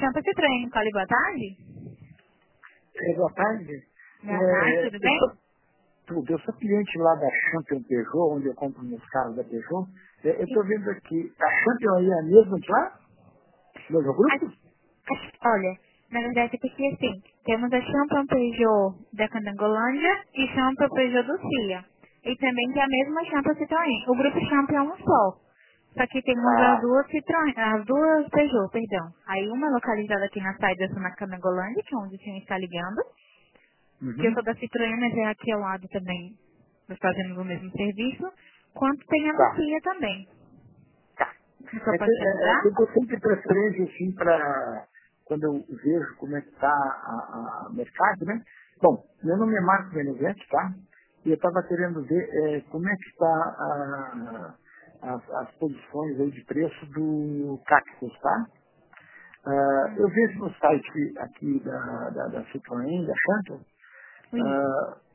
Champa Citroën, Nicole, boa tarde. Boa tarde. Boa tarde, tudo bem? Eu sou cliente lá da Champion Peugeot, onde eu compro meus carros da Peugeot. Eu estou vendo aqui, a Champion aí é a mesma de lá? Do meu grupo? Olha, na verdade é porque assim, temos a Champa Peugeot da Candangolândia e Champa Peugeot do CIA. E também tem a mesma Champa Citroën. O grupo Champa é um só. Só que temos as Ah, duas Citroën, as duas Peugeot, perdão. Aí uma é localizada aqui na saída na Candangolândia, que é onde o senhor está ligando. Que eu uhum. sou da Citroën, mas é aqui ao lado também. Nós fazemos o mesmo serviço. Quanto tem a do Tá, CIA também. tá. Eu só posso te ajudar? Eu dou sempre preferência, assim, para quando eu vejo como é que está o mercado, né? Bom, meu nome é Marcos Benevente, tá? E eu estava querendo ver como é que está as posições aí de preço do Cactus, tá? Eu vejo no site aqui da Citroën, da Chanton, Isso.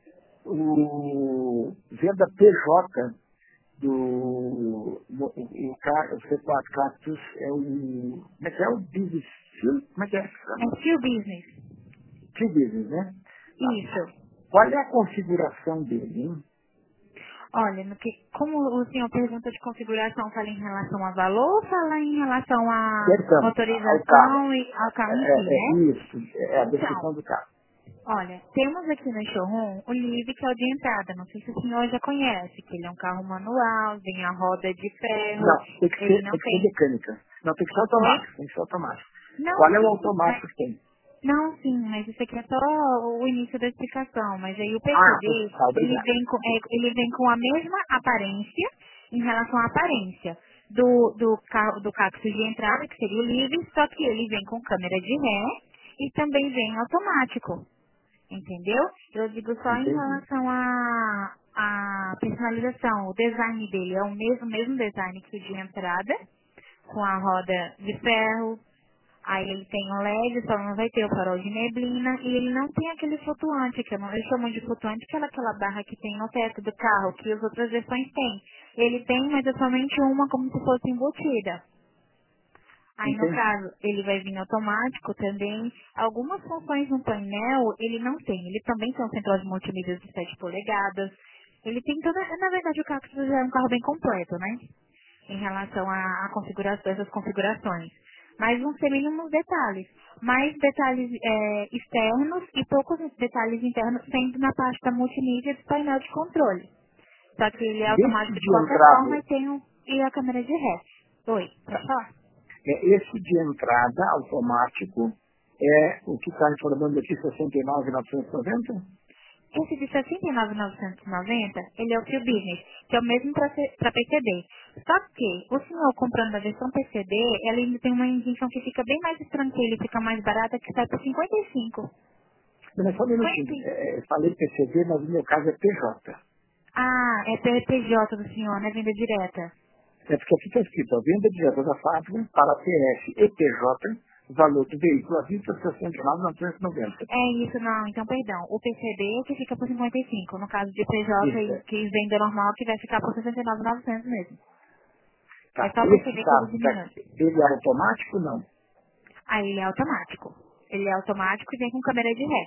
o venda PJ o C4 Cactus é o. Como é que é o Business Fuel? Como é que é? É Fuel Business. Fuel Business, né? Tá. Isso. Qual é a configuração dele, hein? Olha, como o senhor pergunta de configuração, fala em relação a valor ou fala em relação à Perdão, ao carro. motorização e ao carro em si, né? Isso, é a Então, descrição do carro. olha, temos aqui no showroom o Live, que é o de entrada. Não sei se o senhor já conhece, que ele é um carro manual, tem a roda de ferro, Não, tem que ele ser, não tem que ser tem... mecânica. Não, tem que ser Oi? automático, tem que ser automático. Não, Qual é o sim, automático que tem? não, sim, mas isso aqui é só o início da explicação. Mas aí o Ah, PCD, tá, ele obrigado. vem ele vem com a mesma aparência em relação à aparência do Cactus de entrada, que seria o Livre, só que ele vem com câmera de ré e também vem automático, entendeu? Eu digo só em Entendi. relação à personalização. O design dele é o mesmo design que o de entrada, com a roda de ferro. Aí ele tem um LED, só não vai ter o farol de neblina. E ele não tem aquele flutuante, que eles chamam de flutuante, que é aquela barra que tem no teto do carro, que as outras versões têm. Ele tem, mas é somente uma como se fosse embutida. Aí no Entendi. caso, ele vai vir automático também. Algumas funções no painel ele não tem. Ele também tem um central de multimídia de 7 polegadas. Ele tem toda. Na verdade o Cactus já é um carro bem completo, né? Em relação à configuração, essas configurações. Mas vão ser mínimos detalhes. Mais detalhes externos e poucos detalhes internos sendo na parte da multimídia e do painel de controle. Só que ele é Desse automático de de qualquer forma entrada, e tem e a câmera de ré. Oi, pode falar? esse de entrada automático é o que está informando aqui, 69.990? Esse de 69.990, ele é o Fuel Business, que é o mesmo para PCD. Só que o senhor comprando a versão PCD, ela ainda tem uma isenção que fica bem mais tranquila e fica mais barata, que sai por 55. Mas só um minutinho. 50. Eu falei PCD, mas no meu caso é PJ. Ah, é PPJ do senhor, né? Venda direta. É porque aqui está escrito, a venda direta da fábrica para PF e PJ, valor do veículo à vista 69.990. É isso, não. Então, perdão. O PCD é que fica por 55. No caso de PJ Isso, e que venda normal, que vai ficar por 69.900 mesmo. É tá. só o Esse PCD que ele carro, tá, diminui. ele é automático? Não. Aí ele é automático. Ele é automático e vem com câmera de ré,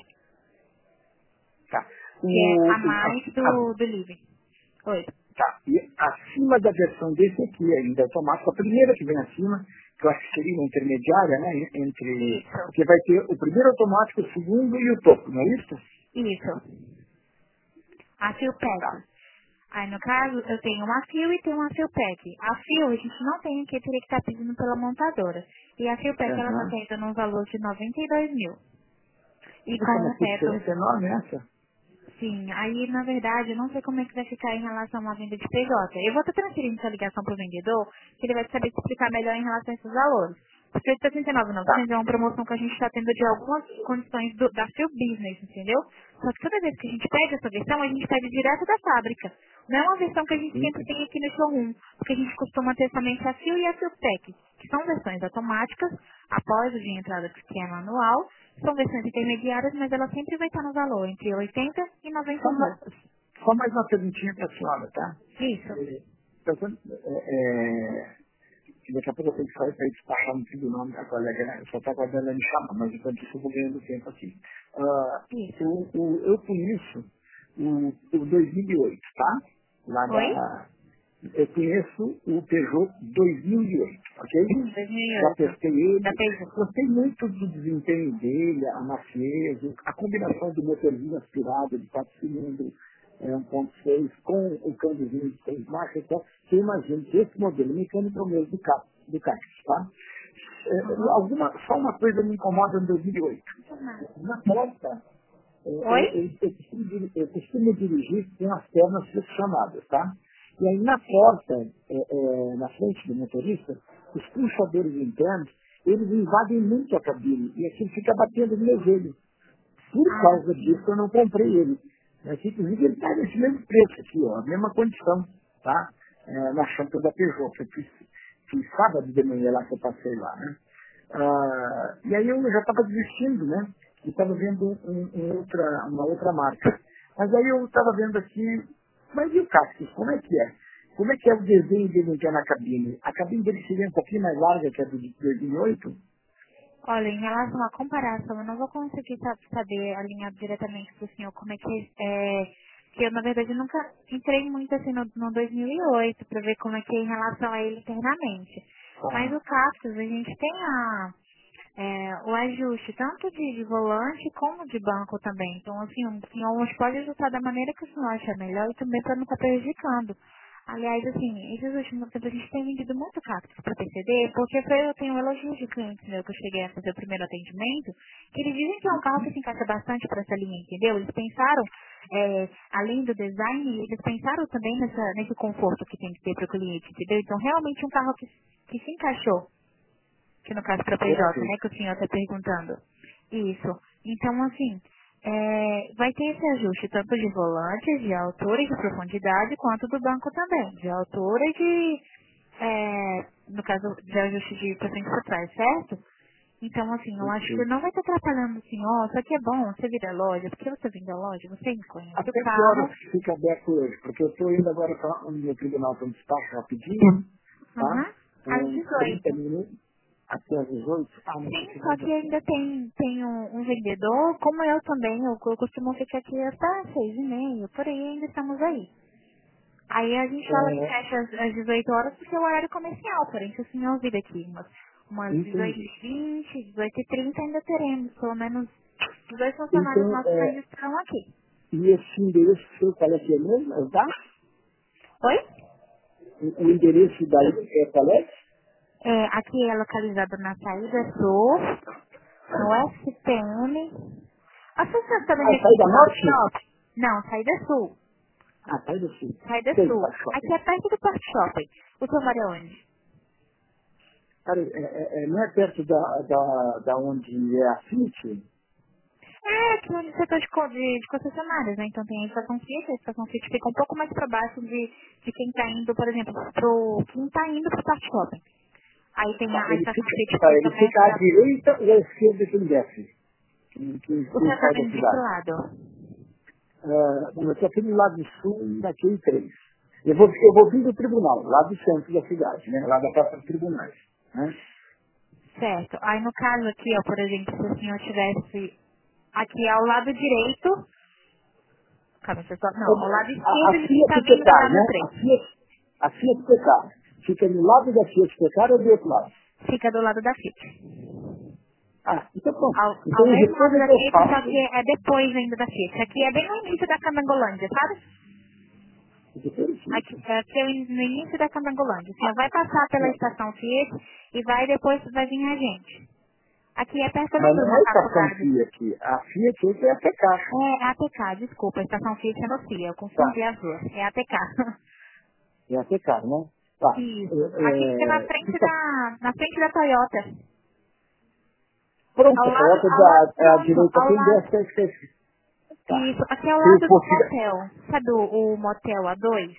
Tá. que é a O, mais a, do Livre. Oi. Tá. E acima da versão desse aqui, ainda automático, a primeira que vem acima, que eu acho que seria uma intermediária, né? Entre. Isso. Porque vai ter o primeiro automático, o segundo e o topo, não é isso? Isso. A Fuel Tá. Pack. Aí, no caso, eu tenho uma Fuel e tenho uma Fuel Pack. A Fuel, a gente não tem aqui, teria que estar pedindo pela montadora. E a Fuel Pack, ela está Aham. saindo num valor de 92 mil. E Puxa, com o mas que teto. diferença enorme é essa? Sim, aí na verdade eu não sei como é que vai ficar em relação à venda de PJ. Eu vou estar transferindo essa ligação para o vendedor, que ele vai saber te explicar melhor em relação a esses valores. Porque o Tá. 69.900 é uma promoção que a gente está tendo de algumas condições da Fuel Business, entendeu? Só que toda vez que a gente pede essa versão, a gente pede direto da fábrica. Não é uma versão que a gente sempre Entendi. tem aqui no showroom, porque a gente costuma ter somente a Fuel e a Fuel Tech, que são versões automáticas, após o de entrada que é manual, são versões intermediárias, mas ela sempre vai estar no valor entre 80 e 90 Só, mil. só mais uma perguntinha para a senhora, tá? Isso. Então, que daqui a pouco eu tenho que sair para despachar no tribunal, a colega, né? Só está aguardando ela me chamar, mas enquanto isso eu vou ganhando tempo aqui. Eu conheço o 2008, tá? Lá Oi? eu conheço o Peugeot 2008, ok? Já 2008. testei ele, Da Peugeot. gostei muito do desempenho dele, a maciez, a combinação do motorzinho aspirado de 4 cilindros, 1.6, com o câmbiozinho de 6 marchas, então, você imagina que esse modelo mecânico é o mesmo do Cactus, tá? Só uma coisa me incomoda no 2008. Na porta, Oi? eu costumo dirigir com as pernas flexionadas, tá? E aí na porta, na frente do motorista, os puxadores internos, eles invadem muito a cabine e aquilo fica batendo no meu joelho. Por causa disso eu não comprei ele. Mas, inclusive ele está nesse mesmo preço aqui, ó, a mesma condição, tá? Na chanta da Peugeot, que eu fiz sábado de manhã lá que eu passei lá, né? E aí eu já estava desistindo, né? E estava vendo uma outra marca. Mas aí eu estava vendo aqui, mas e o Cactus, como é que é? Como é que é o desenho dele que é na cabine? A cabine dele seria um pouquinho mais larga que a do de 2008? Olha, em relação à comparação, eu não vou conseguir saber alinhar diretamente para o senhor como é que eu, na verdade, nunca entrei muito assim no 2008 para ver como é que é em relação a ele internamente. Mas o Cactus, a gente tem o ajuste tanto de volante como de banco também. Então, assim, o senhor pode ajustar da maneira que o senhor acha melhor e também para não estar prejudicando. Aliás, assim, esses últimos tempos a gente tem vendido muito cactus para PCD, porque eu tenho elogios de clientes meu que eu cheguei a fazer o primeiro atendimento, que eles dizem que é um carro que se encaixa bastante para essa linha, entendeu? Eles pensaram, além do design, eles pensaram também nesse conforto que tem que ter para o cliente, entendeu? Então, realmente um carro que se encaixou, que no caso para a PJ, né, que o senhor está perguntando. Isso. Então, assim, vai ter esse ajuste tanto de volante, de altura e de profundidade, quanto do banco também, de altura e no caso, de ajuste de pra frente e pra trás, certo? Então, assim, eu acho que não vai estar atrapalhando o senhor, só que é bom você vir à loja, porque você vindo à loja, você conhece o Até que horas carro. fica aberto hoje? Porque eu estou indo agora para o meu tribunal para um despacho rapidinho, tá? Uhum. Às 30 18. minutos até às 18. Não Sim, consigo só ainda. que ainda tem um vendedor, como eu também, eu costumo ficar aqui até 6h30, por aí ainda estamos aí. Aí a gente fala que fecha às 18 horas porque é o horário comercial, porém se o senhor vir aqui umas Entendi. 18h20, 18h30 ainda teremos, pelo menos os dois funcionários Então, nossos ainda estarão aqui. e esse endereço seu, qual é que é mesmo? É o da? Oi? O endereço daí é qual é? Aqui é localizado na saída sul, no SPM. A senhora está vendo Ah, aqui saída do Park norte? Shop? Não, saída sul. Ah, saída sul. Saída Sei, sul. para shopping. Aqui é perto do Park Shopping. O senhor mora onde? Cara, não é perto da onde é a Fiat? Aqui no setor de concessionárias, né? Então tem a estação Fiat fica um pouco mais para baixo de quem está indo, por exemplo, quem está indo para o Park Shopping. Aí tem a estação Fiat que fica Ele fica à perto direita ou à esquerda que ele desce? o senhor Quem está sai da vindo de que cidade? lado? Eu estou aqui no lado sul, daqui em 3. Eu vou vir do tribunal, lá do centro da cidade, né? Lá da Praça dos Tribunais. Né? Certo. Aí no caso aqui, ó, por exemplo, se o senhor tivesse aqui ao lado direito, calma, deixa eu só, não, ao lado esquerdo A de quem está Fiat vindo para Pecar, no né? 3. A Fiat Pecar. Fica no lado da Fiat Pecar ou do outro lado? Fica do lado da Fiat. Então pronto. Ao Então o mesmo lado retorno da que eu Fiat, só faço, que é depois ainda da Fiat. Aqui é bem no início da Camangolândia, sabe? depois Aqui, disso, aqui é no início da Camangolândia. O senhor vai passar pela estação Fiat e depois vai vir a gente. Aqui é perto ali mas do não é a Macaco estação Garden. Fiat. A Fiat hoje é a Pecar. É a ATK, desculpa, a estação Fiat é no CIA, eu Tá. confundi as duas. É a ATK. É a Pecar, né? Tá. Isso. Aqui fica Fica na frente da Toyota. pronto. Ao A lado, Toyota ao lado, é a pronto, direita ao tem lado. dessa esqueci. Tá. Isso, aqui é ao Se eu lado do fosse... motel. Sabe o motel A2?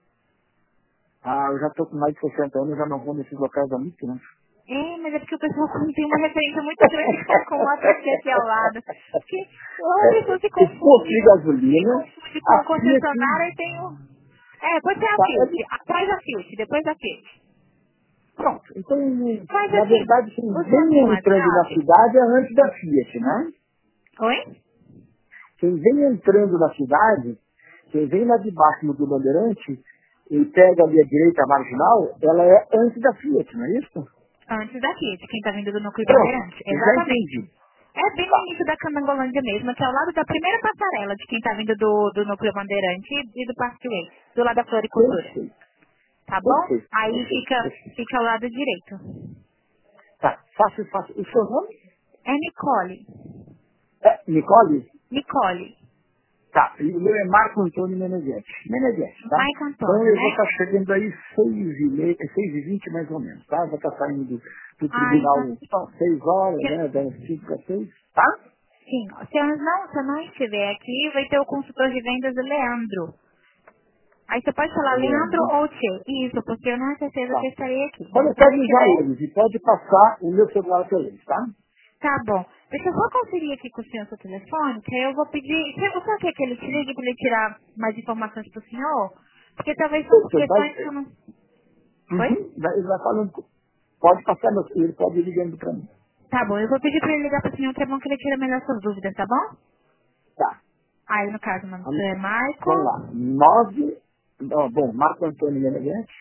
Eu já estou com mais de 60 anos, já não vou nesses locais há muito tempo. Mas é porque o pessoal tem uma referência muito grande com o motel aqui ao lado. Porque a pessoa Se fosse de se gasolina, confunde com o a Fiat... concessionário e tem o... pode ser a Tá, Fiat, após a Fiat, depois da Fiat. Pronto. Então, Mas na assim, verdade, quem o senhor vem tem entrando na WhatsApp? cidade é antes da Fiat, né? Oi? Quem vem entrando na cidade, quem vem lá de baixo no do Bandeirante e pega ali a direita marginal, ela é antes da Fiat, não é isso? Antes daqui, de quem tá vindo do núcleo Pronto, Bandeirante. eu já Exatamente. entendi. É bem no Tá, início da Candangolândia mesmo, que é ao lado da primeira passarela de quem tá vindo do núcleo Bandeirante e do Parkway, do lado da floricultura. perfeito, Tá bom? perfeito, Aí perfeito, perfeito. fica ao lado direito. Tá, fácil, fácil. O seu nome? É Nicole. É Nicole? Nicole. Tá, e o meu é Marco Antônio Meneghetti. Meneghetti, tá? Maico Então Antônio, eu vou né? estar chegando aí 6h30, 6h20 mais ou menos, tá? Vou estar saindo do Ah, então tribunal tá bom. 6 horas, Se- né? Das 5 para 6, tá? Sim, se eu não estiver aqui, vai ter o consultor de vendas Leandro. Aí você pode falar Leandro Leandro. ou Tchê. Isso, porque eu não tenho certeza que Tá. eu estarei aqui. Mas Pode se eu avisar estiver, eles e pode passar o meu celular para eles, tá? tá bom. Deixa eu só conferir aqui com o senhor seu telefone, que aí eu vou pedir... O senhor quer que ele te ligue para ele tirar mais informações pro senhor? Porque talvez são Isso, questões que eu não... Oi? ele vai falando. Pode passar, meu filho, ele pode ir ligando para mim. Tá bom, eu vou pedir para ele ligar pro senhor, que é bom que ele tira melhor suas dúvidas, tá bom? Tá. Aí, no caso, o nome do senhor é Vamos lá. Michael 9. Bom, Marco Antônio Meneghetti.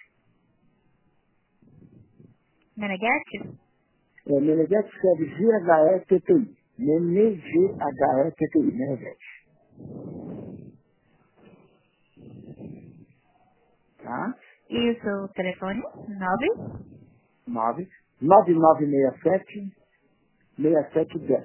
Meneghetti. Meneghetti escreve G-H-E-T-T-I. Meneghetti, Meneghetti. Tá? E o seu telefone? 9 9967 6710.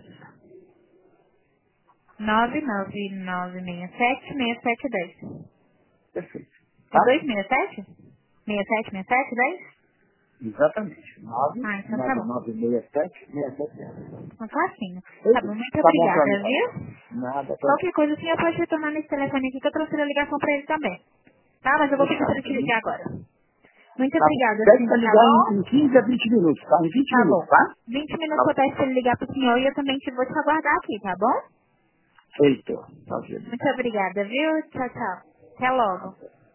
99967-6710. Perfeito. É Tá? 267? 676710? Exatamente. Ah, então tá bom. 9967 6710. Uma facinho. Tá bom, Perfeito. muito Tá bom obrigada, pra mim. viu? Nada pra mim. Qualquer coisa, o senhor pode retornar nesse telefone aqui que eu transfiro a ligação pra ele também. Tá? Mas eu vou pedir pra Fechado. ele te ligar agora. Muito Tá bom. obrigada, Pede sim, pra tá ligar bom? em 15 a 20 minutos, tá? Em 20 Tá minutos, bom. tá? 20 Tá minutos que eu bom. peço pra ele ligar pro senhor e eu também vou te aguardar aqui, tá bom? Feito. Tá vendo? Muito obrigada, viu? Tchau, tchau. Até logo.